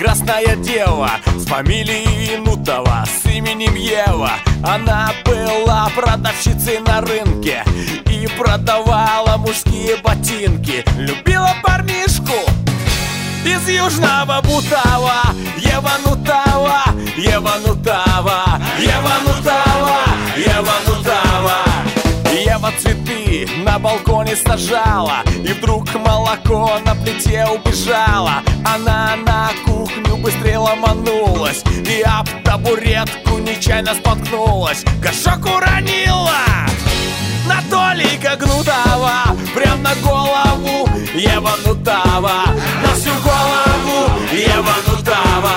прекрасная дева с фамилией Нутова, с именем Ева. Она была продавщицей на рынке и продавала мужские ботинки. Любила парнишку из Южного Бутава. Ева Нутава, Ева Нутава, Ева Нутава, Ева Нутава. Ева цветы на балконе сажала, и вдруг молоко на плите убежало. Она на кухню быстрее ломанулась и об табуретку нечаянно споткнулась. Горшок уронила на Толика Гнутова, прям на голову Ева Нутава, на всю голову Ева Нутава.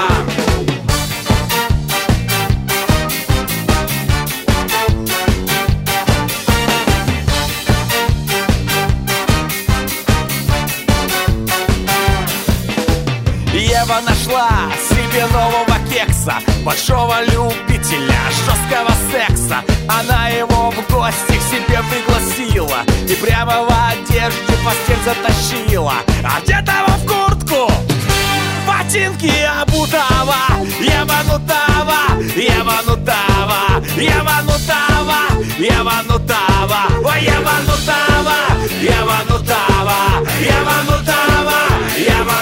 Ева нашла себе нового кекса, большого любителя жесткого секса. Она его в гости к себе пригласила и прямо в одежде в постель затащила. Одетого в куртку, ботинки обутого. Ева Нутава, Ева Нутава, Ева Нутава, Ева Нутава. Ой, Ева Нутава, Ева Нутава, Ева Нутава, Ева